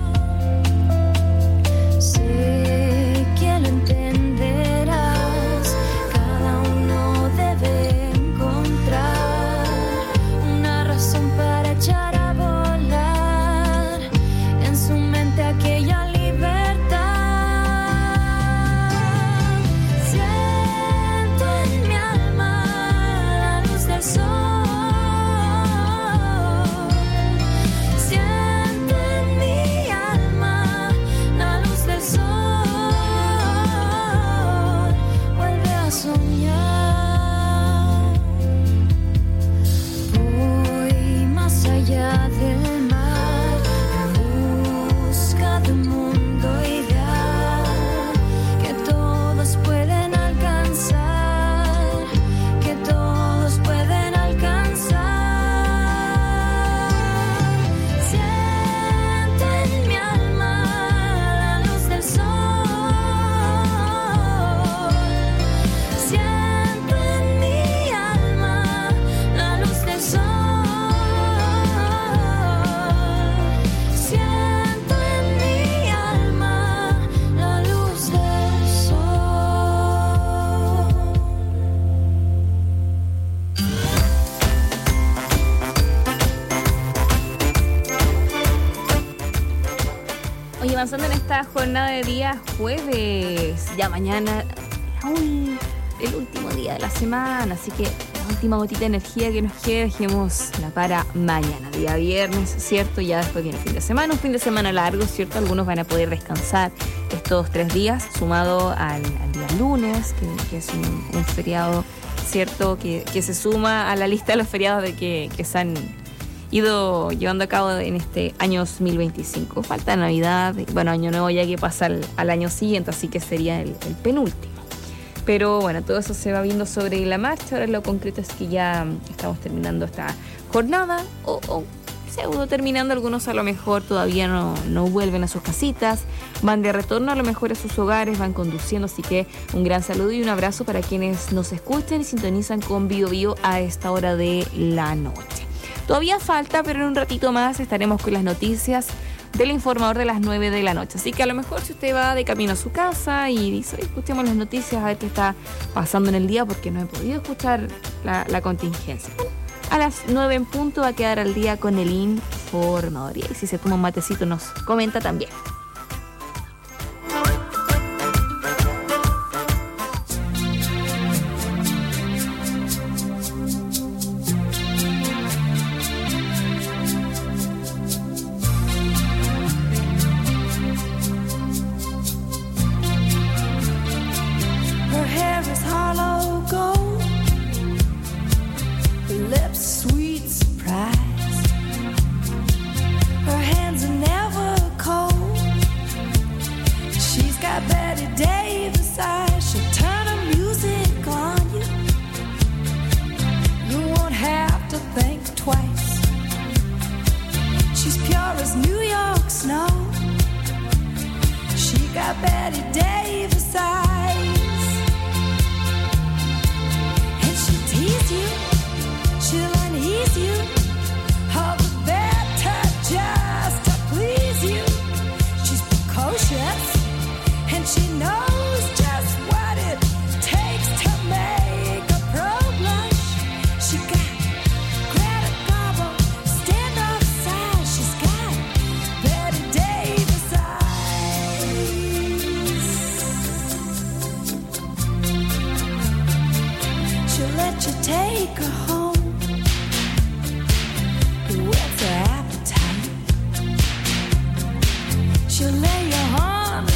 Sé que lo entenderás. Cada uno debe encontrar una razón para echar a volar en su mente aquella libertad. Siento en mi alma la luz del sol. Siento en mi alma la luz del sol. Vuelve a soñar. Voy más allá del mar en busca de un mundo ideal que todos pueden alcanzar, que todos pueden alcanzar. Siento en mi alma la luz del sol. Siento en mi alma la luz del sol. Siento en mi alma la luz del sol. Oye, avanzando en esta jornada de día jueves, ya mañana aún el último día de la semana, así que la última gotita de energía que nos queda dejémosla para mañana, día viernes, ¿cierto? Ya después viene el fin de semana, un fin de semana largo, ¿cierto? Algunos van a poder descansar estos tres días, sumado al, al día lunes, que, que es un, un feriado, ¿cierto? Que, que se suma a la lista de los feriados de que, que se han ido llevando a cabo en este año dos mil veinticinco. Falta Navidad, bueno, Año Nuevo ya que pasa al, al año siguiente, así que sería el, el penúltimo. Pero bueno, todo eso se va viendo sobre la marcha. Ahora lo concreto es que ya estamos terminando esta jornada, o, o pseudo terminando. Algunos a lo mejor todavía no, no vuelven a sus casitas, van de retorno a lo mejor a sus hogares, van conduciendo, así que un gran saludo y un abrazo para quienes nos escuchan y sintonizan con Bio Bio a esta hora de la noche. Todavía falta, pero en un ratito más estaremos con las noticias del informador de las nueve de la noche. Así que a lo mejor si usted va de camino a su casa y dice, oye, escuchemos las noticias a ver qué está pasando en el día porque no he podido escuchar la, la contingencia. Bueno, a las nueve en punto va a quedar al día con el informador. Y si se toma un matecito nos comenta también. She'll lay your arm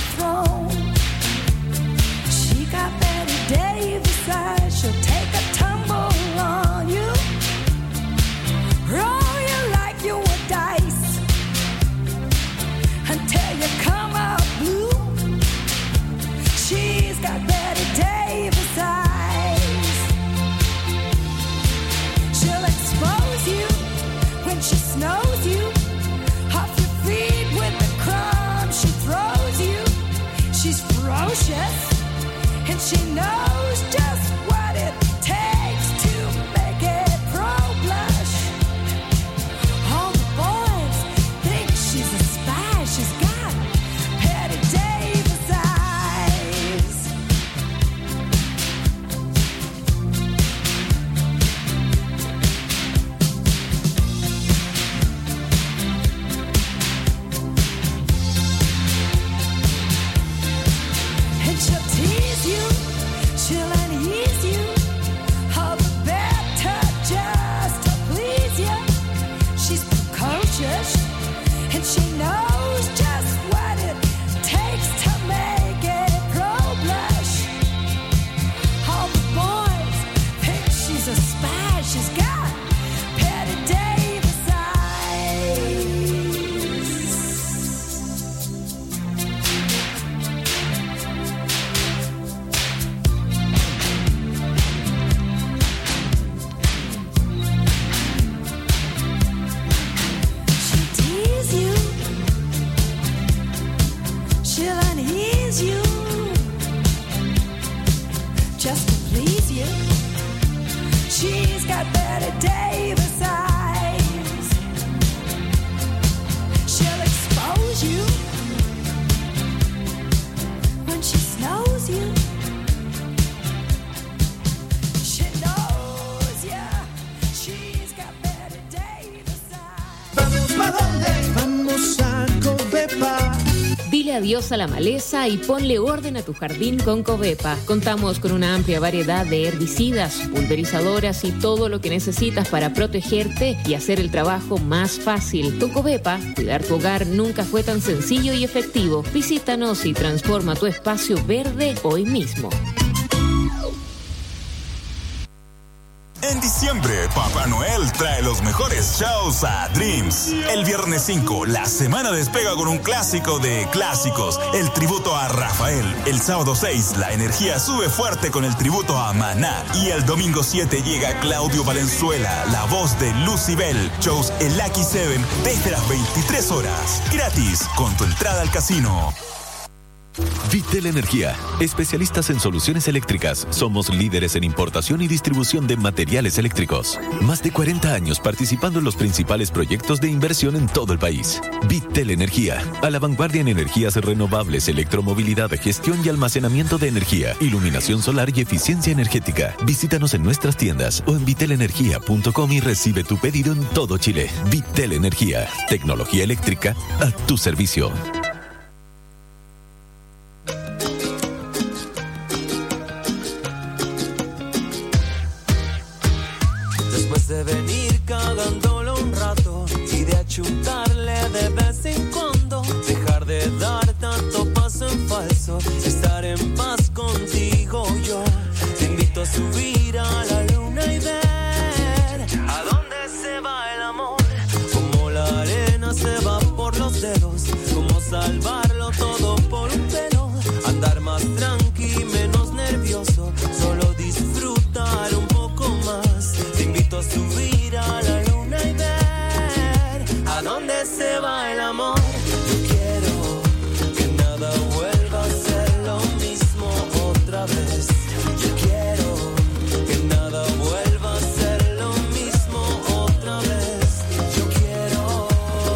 Adiós a la maleza y ponle orden a tu jardín con Covepa. Contamos con una amplia variedad de herbicidas, pulverizadoras y todo lo que necesitas para protegerte y hacer el trabajo más fácil. Con Covepa, cuidar tu hogar nunca fue tan sencillo y efectivo. Visítanos y transforma tu espacio verde hoy mismo. En diciembre, Papá Noel trae los mejores shows a Dreams. El viernes cinco, la semana despega con un clásico de clásicos, el tributo a Rafael. El sábado seis, la energía sube fuerte con el tributo a Maná. Y el domingo siete llega Claudio Valenzuela, la voz de Lucibel. Shows en Lucky Seven desde las veintitrés horas. Gratis, con tu entrada al casino. Vitel Energía, especialistas en soluciones eléctricas. Somos líderes en importación y distribución de materiales eléctricos. Más de cuarenta años participando en los principales proyectos de inversión en todo el país. Vitel Energía, a la vanguardia en energías renovables, electromovilidad, gestión y almacenamiento de energía, iluminación solar y eficiencia energética. Visítanos en nuestras tiendas o en vitel energía punto com y recibe tu pedido en todo Chile. Vitel Energía, tecnología eléctrica a tu servicio. De venir cagándolo un rato y de achuntarle de vez en cuando, dejar de dar tanto paso en falso, estar en paz contigo yo. Te invito a subir a la luna y ver a dónde se va el amor, como la arena se va por los dedos, como salvarlo todo por un pelo, andar más tranqui, menos nervioso, solo disfrutar un poco más. Te invito a subir a la luna y ver a dónde se va el amor. Yo quiero que nada vuelva a ser lo mismo otra vez. Yo quiero que nada vuelva a ser lo mismo otra vez. Yo quiero.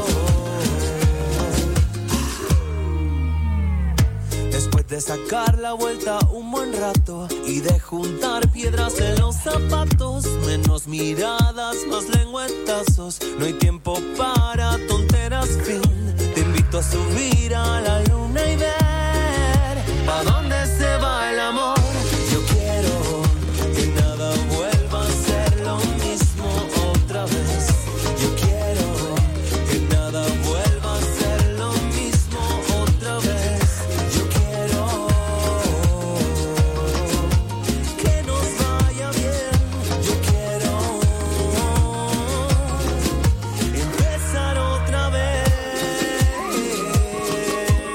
Después de sacar la vuelta un buen rato y de juntar piedras en los zapatos, menos miradas, más lengüetazos, no hay tiempo para tonteras, fin. Te invito a subir a la luna y ver a dónde se va el amor. Yo quiero que nada vuelva a ser lo mismo otra vez. Yo quiero que nada vuelva a ser lo mismo otra vez. Yo quiero que nos vaya bien. Yo quiero empezar otra vez.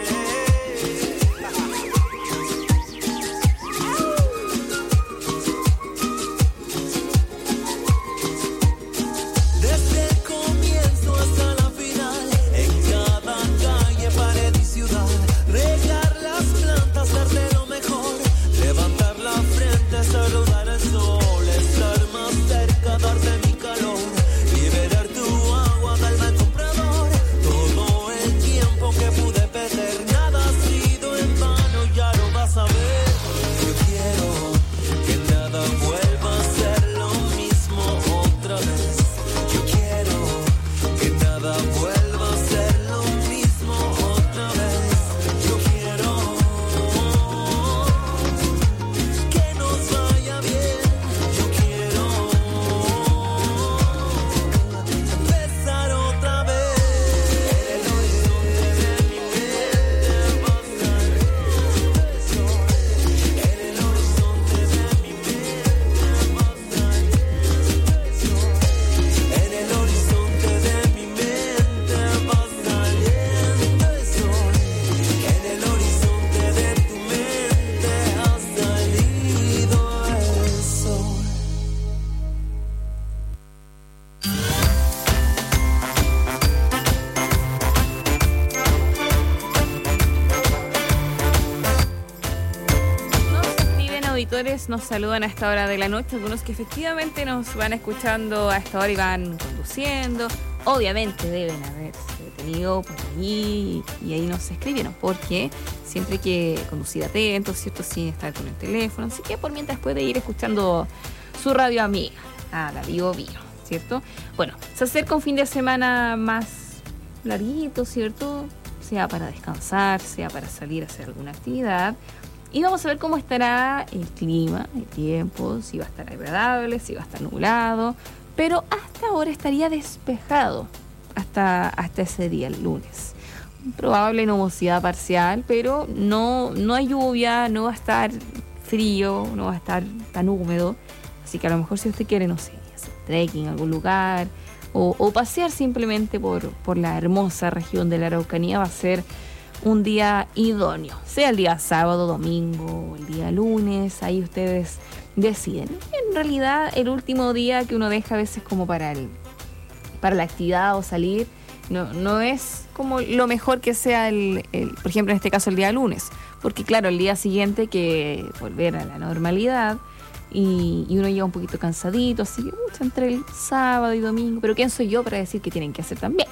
auditores nos saludan a esta hora de la noche, algunos que efectivamente nos van escuchando a esta hora y van conduciendo. Obviamente deben haberse detenido por ahí y ahí nos escribieron, porque siempre hay que conducir atentos, ¿cierto? Sin estar con el teléfono. Así que por mientras puede ir escuchando su radio amiga, a la Bio Bio, ¿cierto? Bueno, se acerca un fin de semana más larguito, ¿cierto? Sea para descansar, sea para salir a hacer alguna actividad. Y vamos a ver cómo estará el clima, el tiempo, si va a estar agradable, si va a estar nublado. Pero hasta ahora estaría despejado hasta, hasta ese día, el lunes. Probable nubosidad parcial, pero no, no hay lluvia, no va a estar frío, no va a estar tan húmedo. Así que a lo mejor si usted quiere, no sé, hacer trekking en algún lugar o, o pasear simplemente por, por la hermosa región de la Araucanía, va a ser un día idóneo. Sea el día sábado, domingo o el día lunes, ahí ustedes deciden. En realidad, el último día que uno deja a veces como para el para la actividad o salir, no, no es como lo mejor que sea, el, el, por ejemplo, en este caso el día lunes. Porque claro, el día siguiente hay que volver a la normalidad y, y uno llega un poquito cansadito, así que mucho entre el sábado y domingo. Pero ¿quién soy yo para decir que tienen que hacer también?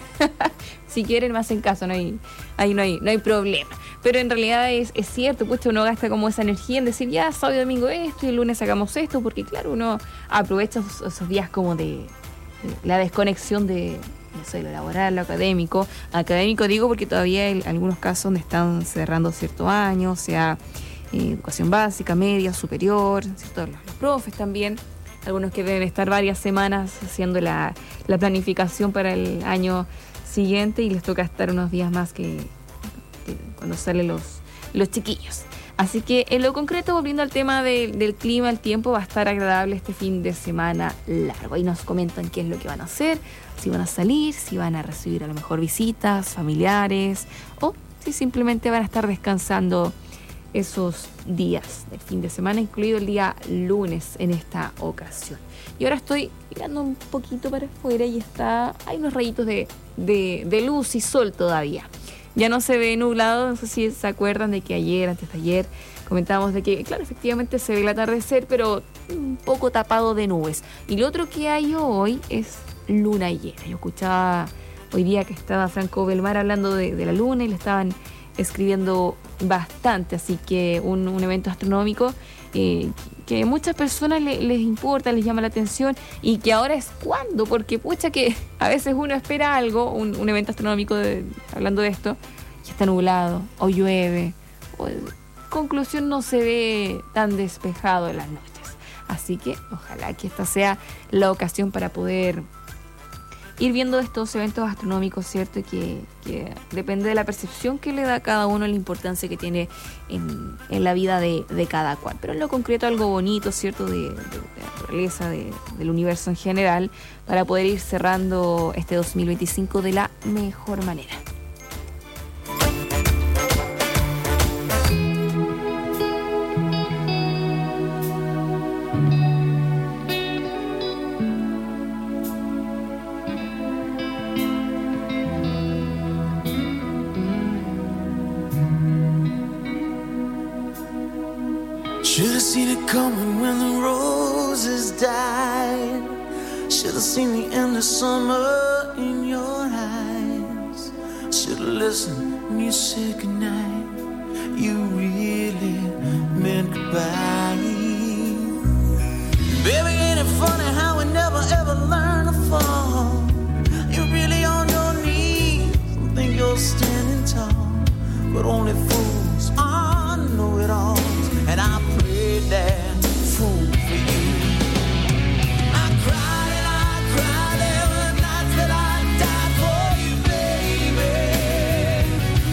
Si quieren, me hacen caso, no hay, ahí no hay, no hay problema. Pero en realidad es, es cierto, pues uno gasta como esa energía en decir, ya, sábado y domingo esto, y el lunes sacamos esto, porque claro, uno aprovecha esos, esos días como de, de la desconexión de, no sé, lo laboral, lo académico. Académico digo porque todavía hay algunos casos donde están cerrando cierto año, o sea, eh, educación básica, media, superior, ¿cierto? Los, los profes también. Algunos que deben estar varias semanas haciendo la, la planificación para el año siguiente y les toca estar unos días más que, que cuando salen los, los chiquillos. Así que en lo concreto, volviendo al tema de, del clima, el tiempo va a estar agradable este fin de semana largo. Ahí nos comentan qué es lo que van a hacer, si van a salir, si van a recibir a lo mejor visitas, familiares, o si simplemente van a estar descansando esos días del fin de semana, incluido el día lunes en esta ocasión. Y ahora estoy mirando un poquito para afuera y está, hay unos rayitos de, de, de luz y sol todavía. Ya no se ve nublado, no sé si se acuerdan de que ayer, antes de ayer, comentábamos de que, claro, efectivamente se ve el atardecer, pero un poco tapado de nubes. Y lo otro que hay hoy es luna llena. Yo escuchaba hoy día que estaba Franco Belmar hablando de, de la luna y le estaban escribiendo bastante, así que un, un evento astronómico eh, que a muchas personas le, les importa, les llama la atención y que ahora es cuando, porque pucha que a veces uno espera algo, un, un evento astronómico de, hablando de esto, y está nublado o llueve, o en conclusión no se ve tan despejado en las noches, así que ojalá que esta sea la ocasión para poder ir viendo estos eventos astronómicos, ¿cierto? Que, que depende de la percepción que le da a cada uno, la importancia que tiene en, en la vida de, de cada cual. Pero en lo concreto algo bonito, ¿cierto? De, de, de la naturaleza, de, del universo en general, para poder ir cerrando este dos mil veinticinco de la mejor manera. Should've seen it coming when the roses died. Should've seen the end of summer in your eyes. Should've listened when you said goodnight. You really meant goodbye. Baby, ain't it funny how we never ever learn to fall? You're really on your knees and think you're standing tall, but only fools are know-it-alls. And I played that fool for you. I cried and I cried every night that I died for you, baby.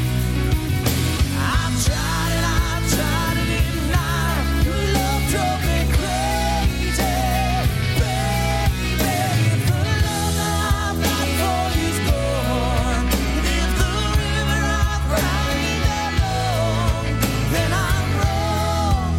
I've tried and I've tried to deny. Your love drove me crazy, baby. If the love that I've got for you's gone, if the river I've cried ain't that long, then I'm wrong.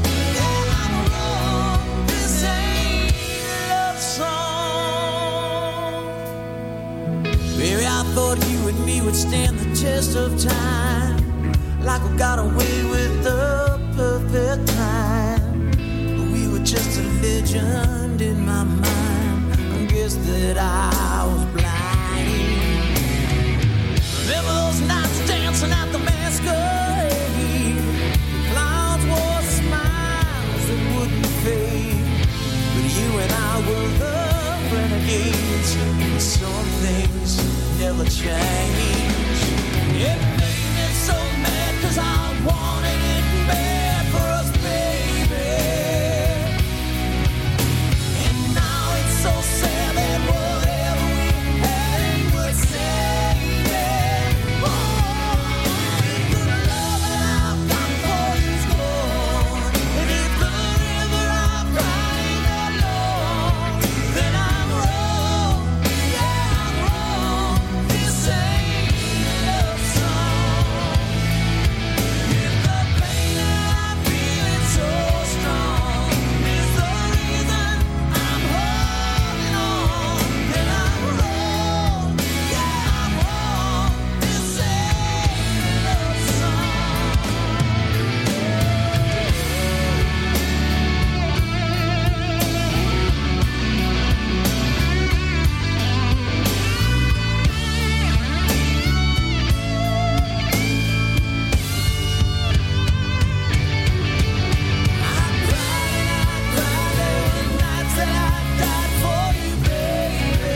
Baby, I thought you and me would stand the test of time, like we got away with the perfect time. envisioned in my mind. I guess that I was blind. Remember those nights dancing at the masquerade? Clowns wore smiles that wouldn't fade. But you and I were the renegades. Some things never change. It made me so mad 'cause I wanted it bad for us, baby. And now it's so sad that whatever we had ain't worth saving. Oh, if the love that I've got for you's gone, and if the river I've cried alone, then I'm wrong, yeah, I'm wrong. This ain't a love song. If the pain that I'm feeling so strong is the reason I'm holding on, then I'm wrong, yeah, I'm wrong. This ain't a love song. Nights that I died for you, baby.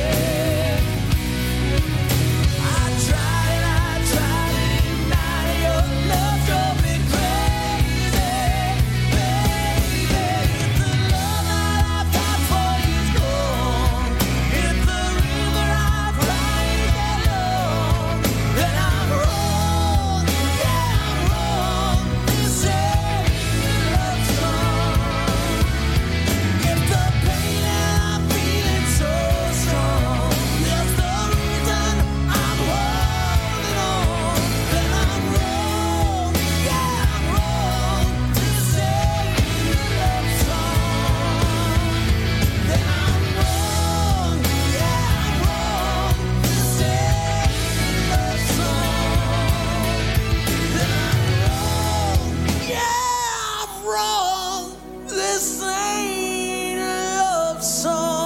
I tried, I tried, and now your love drove me crazy, baby. If the love that I've got for you's gone, if the river I've cried alone, then I'm wrong, yeah, I'm wrong. This ain't a love song. If the pain that I'm feeling so strong is the reason I'm holding on, then I'm wrong, yeah, I'm wrong. This ain't a love song. Then I'm wrong, yeah, I'm wrong. This ain't a love song. Then I'm wrong, yeah, I'm wrong. This ain't a love song.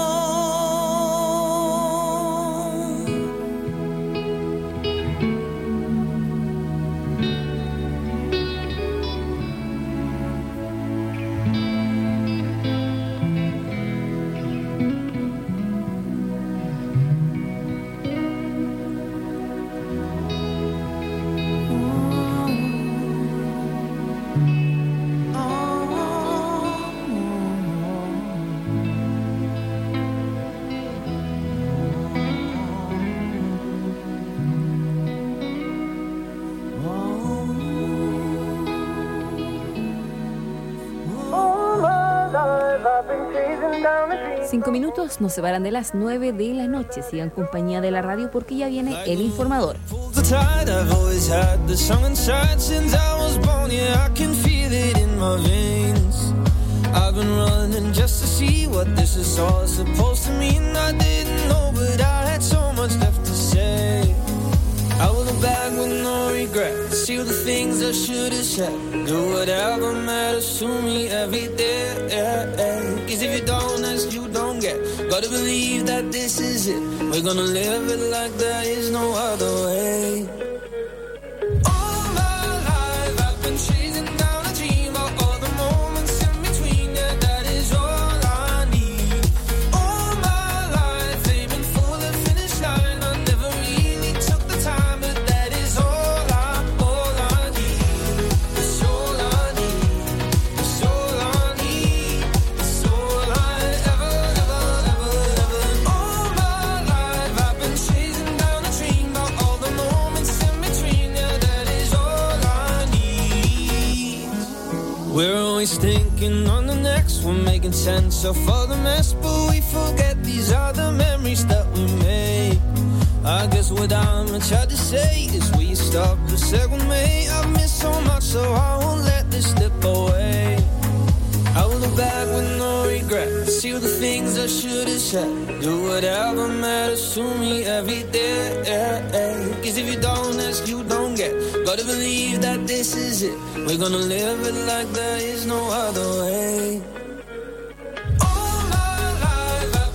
Cinco minutos nos separan de las nueve de la noche. Sigan compañía de la radio porque ya viene el informador. The tide, I've always had the song inside since I was born. Yeah, I can feel it in my veins. I've been running just to see what this is all supposed to mean. I didn't know, but I had so much left to say. I will look back with no regret. See all the things I should have said. Do whatever matters to me every day. Cause if you don't ask, you don't get. Gotta believe that this is it. We're gonna live it like there is no other way. All my life I've been chasing down a dream of all the moments in between. Yeah, that is all I need. All my life aiming for the finish line. I never really took the time, but that is all I, all I need. It's all I need. It's all I need. It's all I ever, ever, ever, ever. All my life I've been chasing down a dream of all the moments in between. Yeah, that is all I need. We're always thinking on the next one, making sense of all the mess, but we forget these are the memories that we made. I guess what I'm trying to say is we stop the second May. I've missed so much, so I won't let this slip away. I will look back with no regret. See all the things I should have said. Do whatever matters to me every day. Cause if you don't ask, you don't get. Gotta believe that this is it. We're gonna live it like there is no other way. Oh,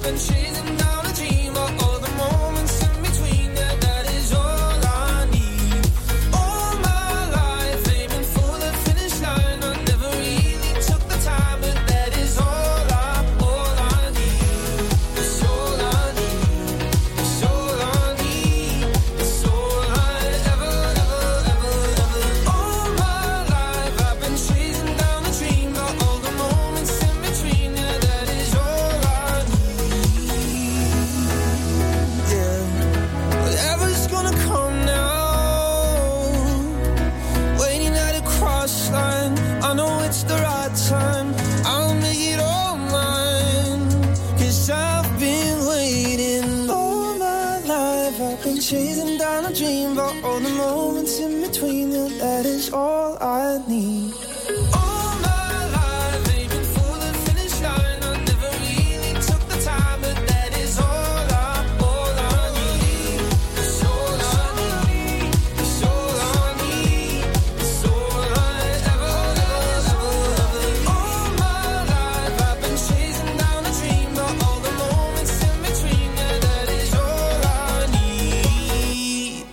been chasing down a dream, but all the moments in between, yeah, that is all I need. All my life aiming for the finish line, I never really took the time, but that is all I, all I need. It's all I need. It's all I need. It's all I ever, ever, ever, ever. All my life I've been chasing down a dream, but all the moments in between, yeah, that is all I need. Yeah, whatever's gonna come now, waiting at a cross line. I know it's the right time, I'll make it all mine. Cause I've been waiting all my life. I've been chasing down a dream, but all the moments in between, yeah, that is all I need. All my life aiming for the finish line, I never really took the time, but that is all I, all I need. It's all I need. It's all I need. It's all I ever, ever, ever, ever. All my life I've been chasing down a dream, but all the moments in between, yeah, that is all I need.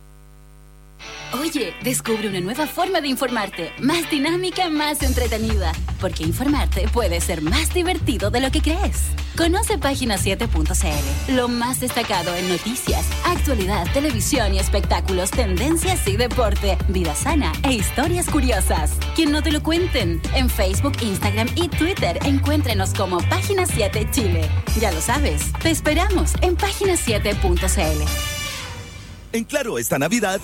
Oye, descubre una nueva forma de informarte, más dinámica, más entretenida, porque informarte puede ser más divertido de lo que crees. Conoce página siete punto c l, lo más destacado en noticias, actualidad, televisión y espectáculos, tendencias y deporte, vida sana e historias curiosas. Que no te lo cuenten. En Facebook, Instagram y Twitter, encuéntrenos como Página siete Chile. Ya lo sabes, te esperamos en página siete punto c l. En Claro, esta Navidad,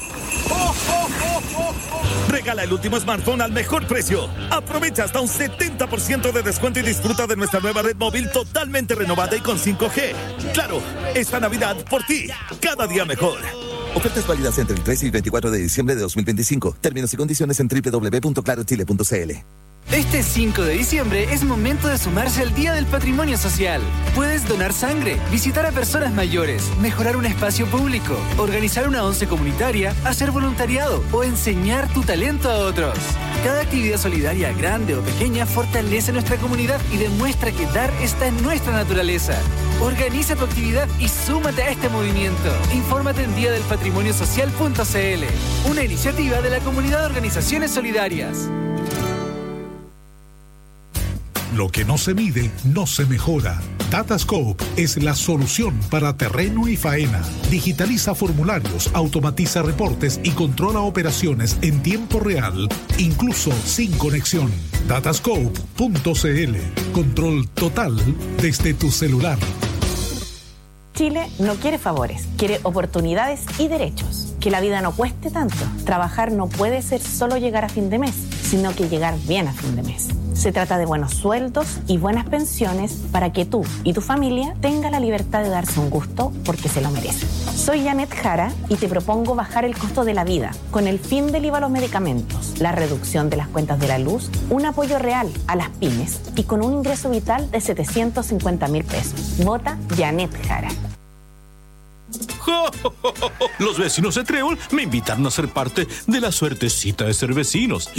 regala el último smartphone al mejor precio. Aprovecha hasta un setenta por ciento de descuento y disfruta de nuestra nueva red móvil totalmente renovada y con cinco G. Claro, esta Navidad por ti, cada día mejor. Ofertas válidas entre el trece y veinticuatro de diciembre de dos mil veinticinco. Términos y condiciones en doble u doble u doble u punto claro chile punto c l. Este cinco de diciembre es momento de sumarse al Día del Patrimonio Social. Puedes donar sangre, visitar a personas mayores, mejorar un espacio público, organizar una once comunitaria, hacer voluntariado o enseñar tu talento a otros. Cada actividad solidaria, grande o pequeña, fortalece nuestra comunidad y demuestra que dar está en nuestra naturaleza. Organiza tu actividad y súmate a este movimiento. Infórmate en día del patrimonio social punto c l, una iniciativa de la Comunidad de Organizaciones Solidarias. Lo que no se mide, no se mejora. Datascope es la solución para terreno y faena. Digitaliza formularios, automatiza reportes y controla operaciones en tiempo real, incluso sin conexión. Datascope punto c l. Control total desde tu celular. Chile no quiere favores, quiere oportunidades y derechos. Que la vida no cueste tanto. Trabajar no puede ser solo llegar a fin de mes, sino que llegar bien a fin de mes. Se trata de buenos sueldos y buenas pensiones para que tú y tu familia tengan la libertad de darse un gusto porque se lo merecen. Soy Janet Jara y te propongo bajar el costo de la vida con el fin del I V A a los medicamentos, la reducción de las cuentas de la luz, un apoyo real a las pymes y con un ingreso vital de setecientos cincuenta mil pesos. Vota Janet Jara. Los vecinos de Trébol me invitaron a ser parte de la suertecita de ser vecinos.